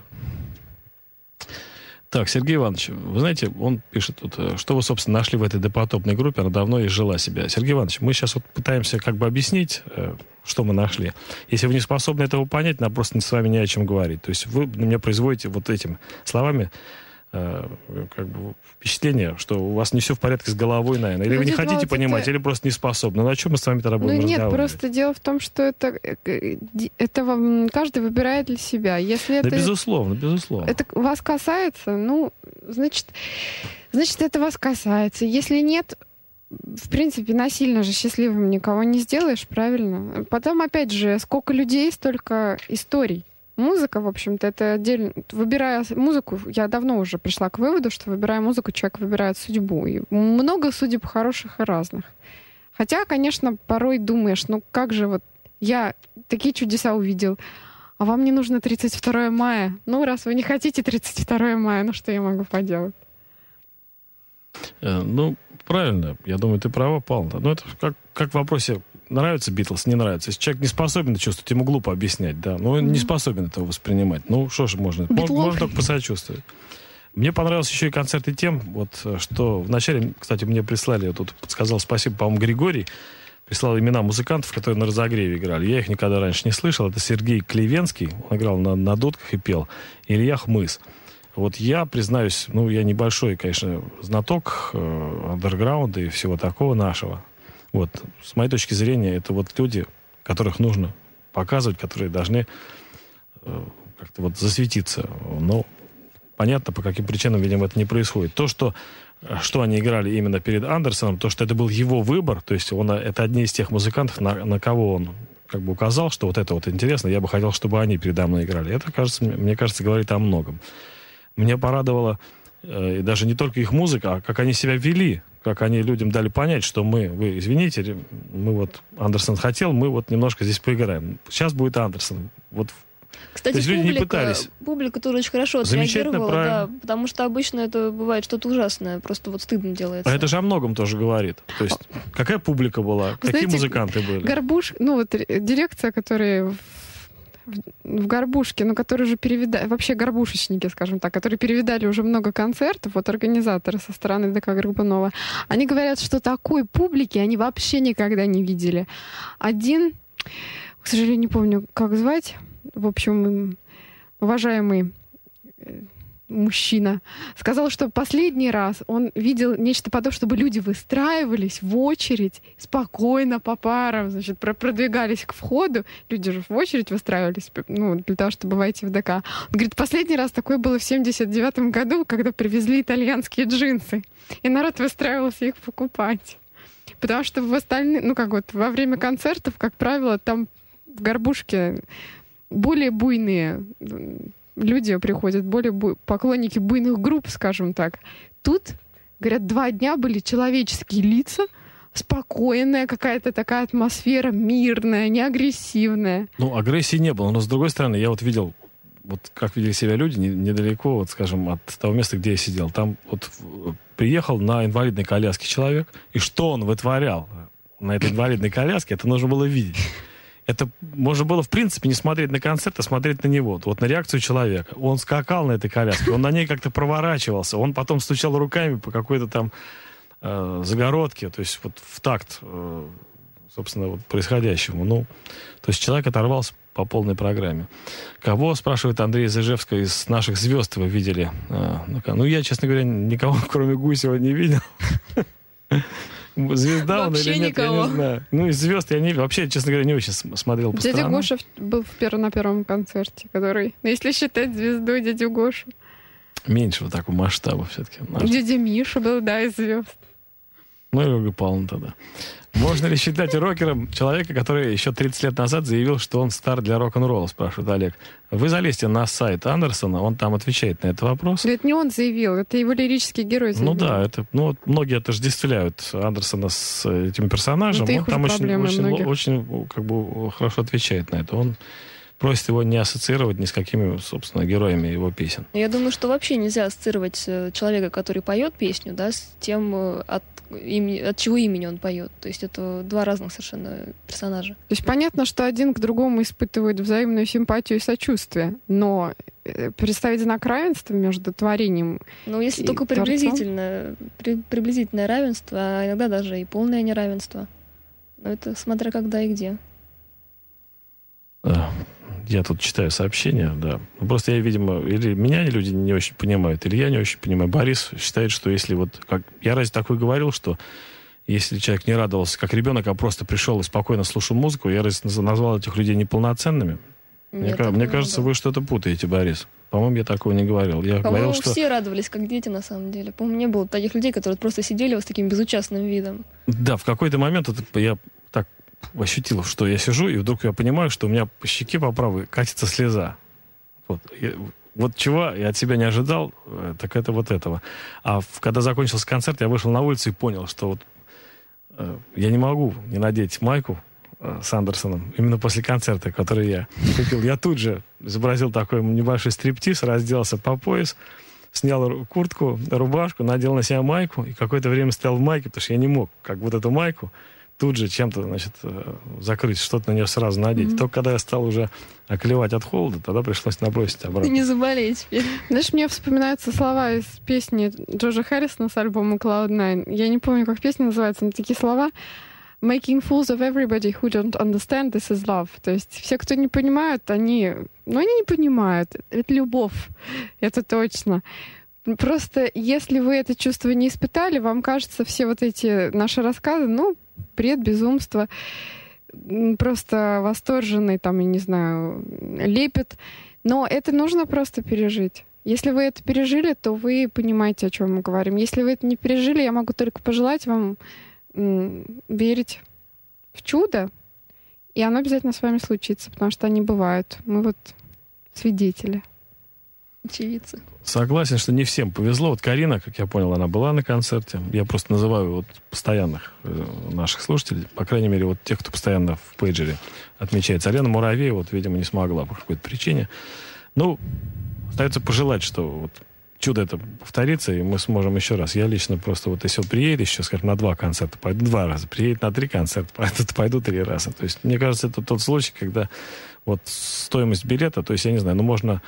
Так, Сергей Иванович, вы знаете, он пишет тут, что вы, собственно, нашли в этой допотопной группе, она давно изжила себя. Сергей Иванович, мы сейчас вот пытаемся как бы объяснить, что мы нашли. Если вы не способны этого понять, нам просто с вами не о чем говорить. То есть вы на меня производите вот этими словами как бы впечатление, что у вас не все в порядке с головой, наверное. Или вы не хотите понимать, или просто не способны. Ну, о чем мы с вами тогда будем разговаривать? Нет, просто дело в том, что это каждый выбирает для себя. Если да, это, безусловно. Это вас касается, значит, это вас касается. Если нет, в принципе, насильно же счастливым никого не сделаешь, правильно? Потом, опять же, сколько людей, столько историй. Музыка, в общем-то, это отдельно. Выбирая музыку, я давно уже пришла к выводу, что, выбирая музыку, человек выбирает судьбу. И много судеб хороших и разных. Хотя, конечно, порой думаешь, как же вот я такие чудеса увидел, а вам не нужно 32 мая. Раз вы не хотите 32 мая, что я могу поделать? Правильно. Я думаю, ты права, Павел. Это как в вопросе, нравится Битлз, не нравится. Если человек не способен это чувствовать, ему глупо объяснять, да. Он не способен этого воспринимать. Что же можно? Можно только посочувствовать. Мне понравился еще и концерт и тем, что вначале, кстати, мне прислали, тут подсказал, спасибо, по-моему, Григорий, прислал имена музыкантов, которые на разогреве играли. Я их никогда раньше не слышал. Это Сергей Клевенский, он играл на дудках и пел. Илья Хмыс. Вот я, признаюсь, я небольшой, конечно, знаток андерграунда и всего такого нашего. Вот, с моей точки зрения, это люди, которых нужно показывать, которые должны как-то засветиться. Но понятно, по каким причинам, видимо, это не происходит. То, что они играли именно перед Андерсоном, то, что это был его выбор, то есть это одни из тех музыкантов, на кого он как бы указал, что это интересно, я бы хотел, чтобы они передо мной играли. Это, мне кажется, говорит о многом. Меня порадовало И даже не только их музыка, а как они себя вели, как они людям дали понять, что вы извините, мы вот, Андерсон хотел, мы вот немножко здесь поиграем. Сейчас будет Андерсон. Вот. Кстати, То есть люди не пытались. Публика тоже очень хорошо отреагировала, да, потому что обычно это бывает что-то ужасное, просто вот стыдно делается. А это же о многом тоже говорит. То есть какая публика была, какие музыканты были? Дирекция, которая в Горбушке, ну, которые уже перевидали, вообще горбушечники, скажем так, которые перевидали уже много концертов, вот организаторы со стороны ДК Горбунова, они говорят, что такой публики они вообще никогда не видели. Один, к сожалению, не помню, как звать, в общем, уважаемый мужчина, сказал, что последний раз он видел нечто подобное, чтобы люди выстраивались в очередь, спокойно по парам, значит, продвигались к входу. Люди же в очередь выстраивались, ну, для того, чтобы войти в ДК. Он говорит, последний раз такое было в 79-м году, когда привезли итальянские джинсы, и народ выстраивался их покупать. Потому что в остальных, ну, как вот, во время концертов, как правило, там в Горбушке более буйные люди приходят, поклонники буйных групп, скажем так. Тут, говорят, 2 дня были человеческие лица, спокойная какая-то такая атмосфера, мирная, не агрессивная. Ну, агрессии не было, но с другой стороны, я вот видел, вот как видели себя люди недалеко, вот, скажем, от того места, где я сидел. Там вот приехал на инвалидной коляске человек, и что он вытворял на этой инвалидной коляске, это нужно было видеть. Это можно было, в принципе, не смотреть на концерт, а смотреть на него. Вот на реакцию человека. Он скакал на этой коляске, он на ней как-то проворачивался, он потом стучал руками по какой-то там загородке, то есть вот в такт, собственно, вот происходящему. Ну, то есть человек оторвался по полной программе. Кого, спрашивает Андрей из Ижевска, из наших звезд вы видели? Ну, я, честно говоря, никого, кроме Гусева, не видел. Звезда он или нет, никого. Я не знаю. Ну, из звезд я не... Вообще, честно говоря, не очень смотрел по Дядя Гоша был на первом концерте, который... Ну, если считать звездой дядю Гошу. Меньшего такого масштаба все-таки. Дядя Миша был, да, из звезд. Ну, и Ольга Павловна тогда. Можно ли считать рокером человека, который еще 30 лет назад заявил, что он стар для рок-н-ролла, спрашивает Олег. Вы залезьте на сайт Андерсона, он там отвечает на этот вопрос. Но это не он заявил, это его лирический герой заявил. Ну да, это, вот многие отождествляют Андерсона с этим персонажем. Это он там очень как бы хорошо отвечает на это. Он просит его не ассоциировать ни с какими, собственно, героями его песен. Я думаю, что вообще нельзя ассоциировать человека, который поет песню, да, с тем, от чего имени он поет. То есть это 2 разных совершенно персонажа. То есть понятно, что один к другому испытывает взаимную симпатию и сочувствие, но представить знак равенства между творением если только приблизительное равенство, а иногда даже и полное неравенство. Но это смотря когда и где. Я тут читаю сообщения, да. Просто я, видимо, или меня люди не очень понимают, или я не очень понимаю. Борис считает, что если вот... Я разве такой говорил, что если человек не радовался как ребенок, а просто пришел и спокойно слушал музыку, я разве назвал этих людей неполноценными? Мне кажется, вы что-то путаете, Борис. По-моему, я такого не говорил. По-моему, все радовались, как дети, на самом деле. По-моему, не было таких людей, которые просто сидели с таким безучастным видом. Да, в какой-то момент я так ощутил, что я сижу, и вдруг я понимаю, что у меня по щеке по правой катится слеза. Вот чего я от себя не ожидал, так это вот этого. А когда закончился концерт, я вышел на улицу и понял, что вот я не могу не надеть майку с Андерсоном именно после концерта, который я купил. Я тут же изобразил такой небольшой стриптиз, разделся по пояс, снял куртку, рубашку, надел на себя майку и какое-то время стоял в майке, потому что я не мог, как вот эту майку, тут же чем-то, значит, закрыть, что-то на нее сразу надеть. Mm-hmm. Только когда я стал уже оклевать от холода, тогда пришлось набросить обратно. Не заболеть теперь. Знаешь, мне вспоминаются слова из песни Джорджа Харрисона с альбома Cloud9. Я не помню, как песня называется, но такие слова. Making fools of everybody who don't understand this is love. То есть все, кто не понимают, они не понимают. Это любовь. Это точно. Просто если вы это чувство не испытали, вам кажется, все вот эти наши рассказы, бред, безумство, просто восторженный, там, я не знаю, лепет. Но это нужно просто пережить. Если вы это пережили, то вы понимаете, о чем мы говорим. Если вы это не пережили, я могу только пожелать вам верить в чудо, и оно обязательно с вами случится, потому что они бывают. Мы вот свидетели. очевидцы. Согласен, что не всем повезло. Вот Карина, как я понял, она была на концерте. Я просто называю вот постоянных наших слушателей, по крайней мере, вот тех, кто постоянно в пейджере отмечается. Алена Муравеева, вот, видимо, не смогла по какой-то причине. Ну, остается пожелать, что вот чудо это повторится, и мы сможем еще раз. Я лично просто вот если приедет еще, скажем, на 2 концерта, пойду 2 раза, приедет на 3 концерта, пойду 3 раза. То есть, мне кажется, это тот случай, когда вот стоимость билета, то есть, я не знаю, ну, можно...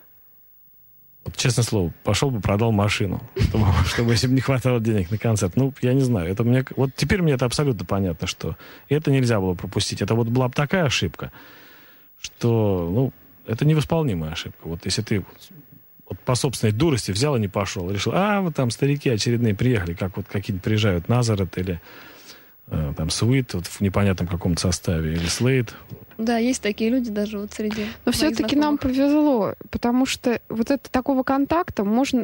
Вот, честное слово, пошел бы, продал машину, чтобы если бы не хватало денег на концерт. Ну, я не знаю. Это мне, вот теперь мне это абсолютно понятно, что это нельзя было пропустить. Это вот была бы такая ошибка, что, ну, это невосполнимая ошибка. Вот если ты вот по собственной дурости взял и не пошел, решил, вот там старики очередные приехали, как вот какие-то приезжают Назарет или там Суит вот в непонятном каком-то составе, или Слейд. Да, есть такие люди даже вот среди. Но все-таки нам повезло, потому что вот такого контакта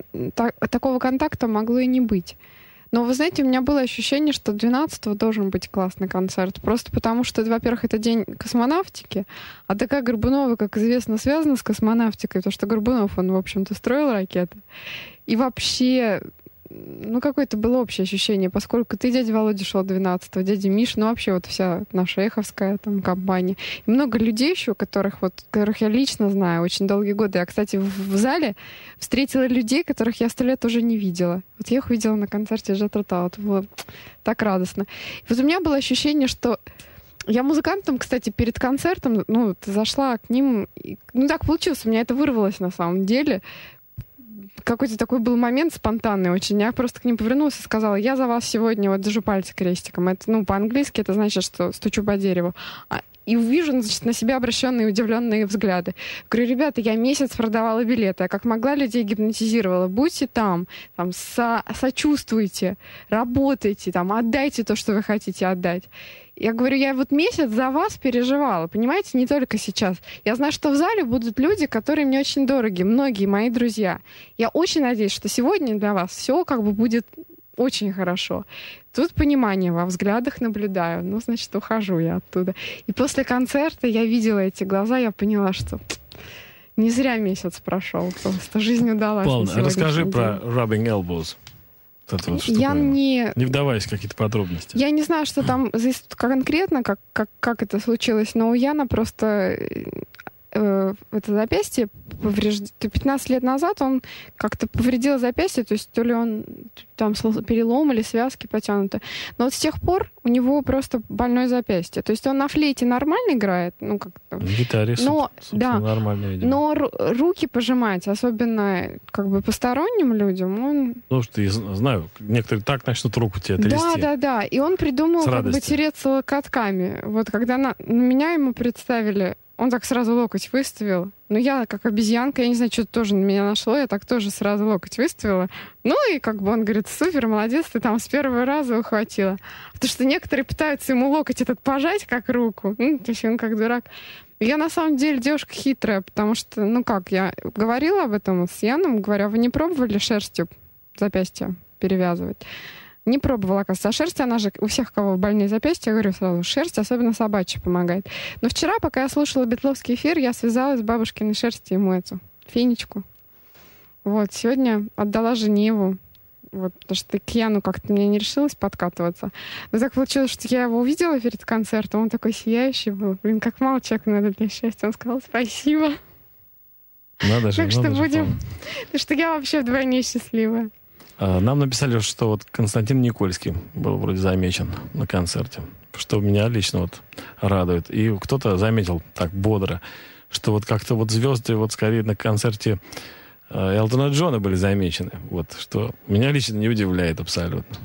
могло и не быть. Но, вы знаете, у меня было ощущение, что 12-го должен быть классный концерт. Просто потому что, во-первых, это день космонавтики, а ТК Горбунова, как известно, связана с космонавтикой, потому что Горбунов, он, в общем-то, строил ракеты. И вообще... Ну, какое-то было общее ощущение, поскольку ты, дядя Володя, шел 12-го, дядя Миш, ну, вообще вот вся наша эховская там компания. И много людей еще, которых я лично знаю очень долгие годы. Я, кстати, в зале встретила людей, которых я 100 лет уже не видела. Вот я их видела на концерте Jethro Tull. Это было так радостно. И вот у меня было ощущение, что я музыкантам, кстати, перед концертом, ну, зашла к ним, ну, так получилось, у меня это вырвалось на самом деле. Какой-то такой был момент спонтанный очень. Я просто к ним повернулась и сказала, я за вас сегодня вот держу пальцы крестиком. Это, ну, по-английски это значит, что стучу по дереву. И увижу, значит, на себя обращенные удивленные взгляды. Говорю, ребята, я месяц продавала билеты, я как могла людей гипнотизировала. Будьте там сочувствуйте, работайте, там, отдайте то, что вы хотите отдать. Я говорю, я вот месяц за вас переживала, понимаете, не только сейчас. Я знаю, что в зале будут люди, которые мне очень дороги, многие мои друзья. Я очень надеюсь, что сегодня для вас все как бы будет очень хорошо. Тут понимание во взглядах наблюдаю. Ну, значит, ухожу я оттуда. И после концерта я видела эти глаза, я поняла, что не зря месяц прошел. Просто жизнь удалась. Павел, расскажи про rubbing elbows. Вот я не вдаваясь в какие-то подробности. Я не знаю, что там конкретно, как это случилось, но у Яна просто это запястье 15 лет назад он как-то повредил запястье, то есть то ли он там перелом или связки потянуты. Но вот с тех пор у него просто больное запястье. То есть он на флейте нормально играет, ну как-то. На гитаре, да, нормально, видимо. Но руки пожимать, особенно как бы посторонним людям, он... Ну, что я знаю, некоторые так начнут руку тебе трясти. Да. И он придумал как бы тереться локотками. Вот когда на меня ему представили, он так сразу локоть выставил. Ну, я как обезьянка, я не знаю, что тоже на меня нашло, я так тоже сразу локоть выставила. Ну, и как бы он говорит, супер, молодец, ты там с первого раза ухватила. Потому что некоторые пытаются ему локоть этот пожать, как руку. Ну, то есть он как дурак. Я, на самом деле, девушка хитрая, потому что, ну как, я говорила об этом с Яном, говорю, вы не пробовали шерстью запястье перевязывать? Не пробовала, оказывается. А шерсть, она же у всех, кого больные запястья, я говорю сразу, шерсть, особенно собачья, помогает. Но вчера, пока я слушала битловский эфир, я связалась с бабушкиной шерстью ему эту фенечку. Вот, сегодня отдала жене его. Вот, потому что к Яну как-то мне не решилась подкатываться. Но так получилось, что я его увидела перед концертом, он такой сияющий был. Блин, как мало человеку надо для счастья. Он сказал спасибо. Надо же, так что будем... Так что я вообще вдвойне счастливая. Нам написали, что вот Константин Никольский был вроде замечен на концерте, что меня лично вот радует. И кто-то заметил так бодро, что вот как-то вот звезды вот скорее на концерте Элтона Джона были замечены. Вот, что меня лично не удивляет абсолютно.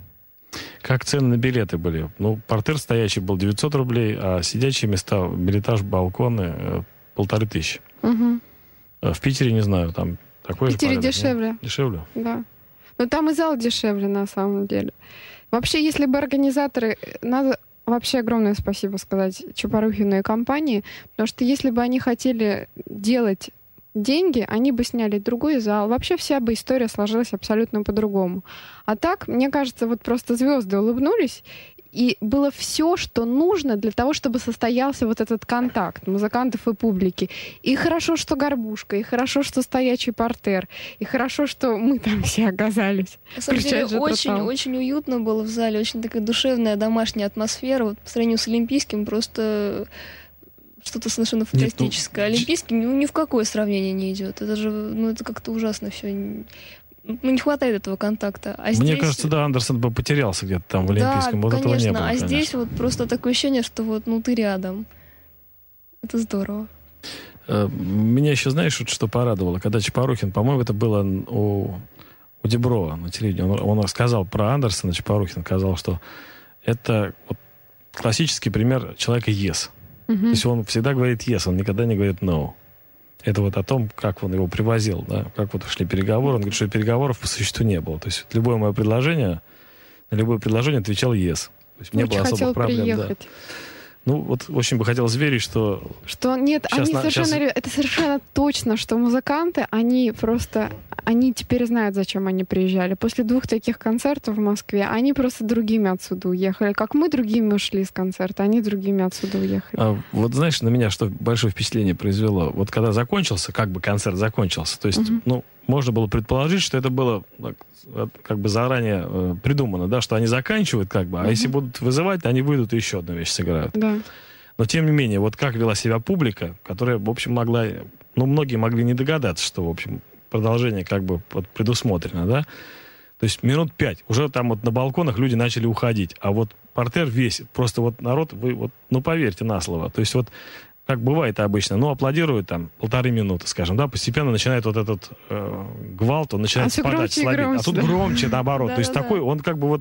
Как цены на билеты были? Ну, портер стоящий был 900 рублей, а сидячие места, билетаж, балконы 1500. Угу. В Питере, не знаю, там такой же порядок. В Питере дешевле. Нет? Дешевле? Да. Но там и зал дешевле, на самом деле. Вообще, если бы организаторы... Надо вообще огромное спасибо сказать Чапарухину и компании, потому что если бы они хотели делать деньги, они бы сняли другой зал. Вообще вся бы история сложилась абсолютно по-другому. А так, мне кажется, вот просто звезды улыбнулись, И было все, что нужно для того, чтобы состоялся вот этот контакт музыкантов и публики. И хорошо, что горбушка, и хорошо, что стоячий партер, и хорошо, что мы там все оказались. На самом деле, очень уютно было в зале, очень такая душевная домашняя атмосфера. Вот по сравнению с Олимпийским просто что-то совершенно фантастическое. Олимпийский ни в какое сравнение не идет. Это же, это как-то ужасно все. Не хватает этого контакта. А Мне здесь... кажется, да, Андерсон бы потерялся где-то там в Олимпийском. Да, вот конечно. Этого не было, конечно. Здесь вот просто такое ощущение, что вот, ты рядом. Это здорово. Меня еще, знаешь, что порадовало? Когда Чапорухин, по-моему, это было у Деброва на телевидении. Он рассказал про Андерсона, Чапорухин сказал, что это вот классический пример человека yes. То есть он всегда говорит yes, он никогда не говорит no. Это вот о том, как он его привозил, да, как вот шли переговоры. Он говорит, что переговоров по существу не было. То есть любое мое предложение, на любое предложение отвечал yes. То есть не было особых проблем. Приехать. Да. Ну, вот очень бы хотелось верить, что... Нет, это совершенно точно, что музыканты, они теперь знают, зачем они приезжали. После 2 таких концертов в Москве они просто другими отсюда уехали. Как мы другими ушли с концерта, они другими отсюда уехали. Вот знаешь, на меня что большое впечатление произвело? Вот когда закончился, как бы концерт закончился, то есть, можно было предположить, что это было как бы заранее придумано, да, что они заканчивают, как бы, а если будут вызывать, то они выйдут и еще одну вещь сыграют. Да. Но, тем не менее, вот как вела себя публика, которая, в общем, могла... многие могли не догадаться, что, в общем, продолжение как бы предусмотрено, да. То есть минут 5. Уже там вот на балконах люди начали уходить. А вот партер весь, просто вот народ, поверьте на слово. То есть вот как бывает обычно, аплодируют там 1,5 минуты, скажем, да, постепенно начинает вот этот гвалт, он начинает спадать, слабеть. А тут громче, наоборот. То есть такой, он как бы вот...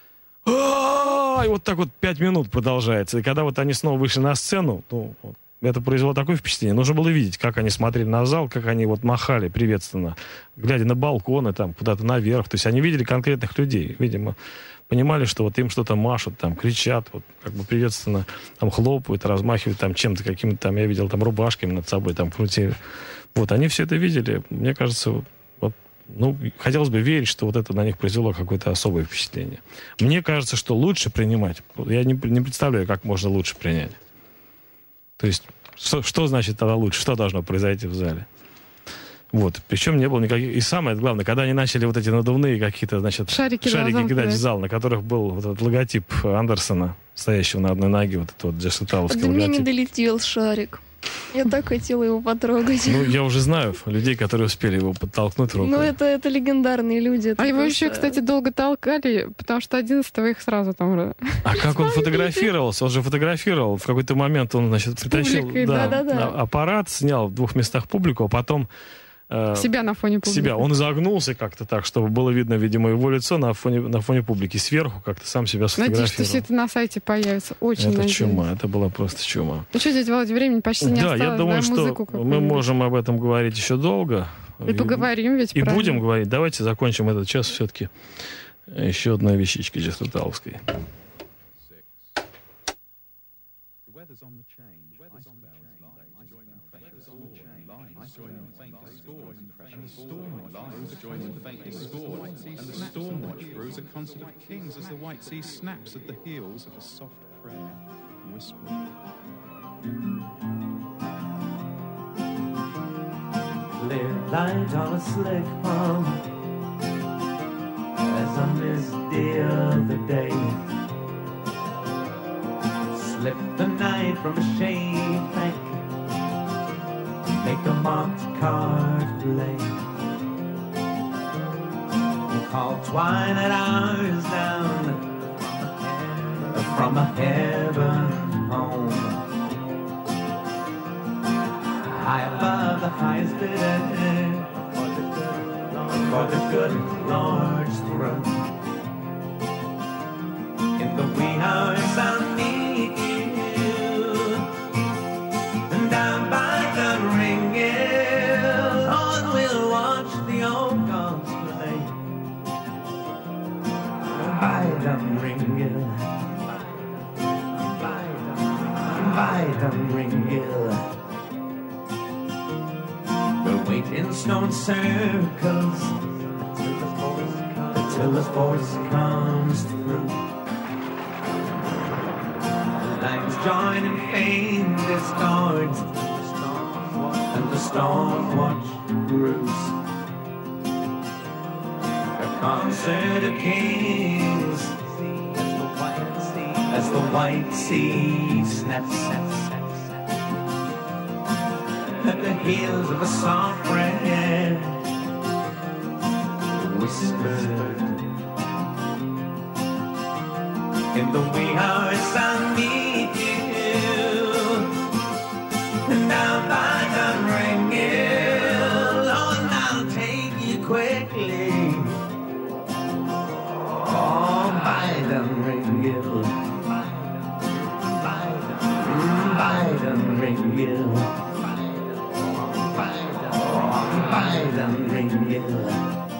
И вот так вот 5 минут продолжается. И когда вот они снова вышли на сцену, это произвело такое впечатление. Нужно было видеть, как они смотрели на зал, как они вот махали приветственно, глядя на балконы, там, куда-то наверх. То есть они видели конкретных людей, видимо. Понимали, что вот им что-то машут, там, кричат, вот, как бы приветственно, там, хлопают, размахивают там чем-то, какими-то там, я видел, там, рубашками над собой, там, крутили. Вот, они все это видели. Мне кажется, хотелось бы верить, что вот это на них произвело какое-то особое впечатление. Мне кажется, что лучше принимать. Я не представляю, как можно лучше принять. То есть, что значит тогда лучше? Что должно произойти в зале? Вот. Причем не было никаких... И самое главное, когда они начали вот эти надувные какие-то, значит, шарики кидать в зал, на которых был вот этот логотип Андерсона, стоящего на одной ноге, вот этот вот джаз-металловский логотип. До меня не долетел шарик. Я так хотела его потрогать. Я уже знаю людей, которые успели его подтолкнуть рукой. Это легендарные люди. Его еще, кстати, долго толкали, потому что 11-го их сразу там... А как он фотографировался? Он же фотографировал. В какой-то момент он, значит, притащил аппарат, снял в 2 местах публику, а потом... себя на фоне публики. Он изогнулся как-то так, чтобы было видно, видимо, его лицо на фоне публики. Сверху как-то сам себя сфотографировал. Надеюсь, что все это на сайте появится. Очень надеюсь. Это чума, это была просто чума. Ну что, дядя Володя, времени почти не осталось. Да, я думаю, что мы можем об этом говорить еще долго. И поговорим ведь, и будем говорить. Давайте закончим этот час все-таки еще одной вещичкой джаз-металловской. And the storm watch brews a concert of kings as the white sea snaps at the heels of a soft prayer whispering. Lit light on a slick palm as I misty of the day. Slip the night from a shade bank, make a marked card play. Call twilight hours down from a heaven home, high above the highest bidder for the good Lord's throne. In the wee hours I'll meet you down by the ring-hill, on we'll watch the old gods play. By the ring-hill, by the ring-hill, we'll wait in stone circles until the force comes through. join in faint discord, and the storm watch brews. A concert of kings as the white sea snaps at the heels of a soft breath whispered. In the wee hours I'll meet you, and down by Dunring Hill, oh, and I'll take you quickly, oh, by Dunring Hill, by Dunring Hill, by Dunring Hill.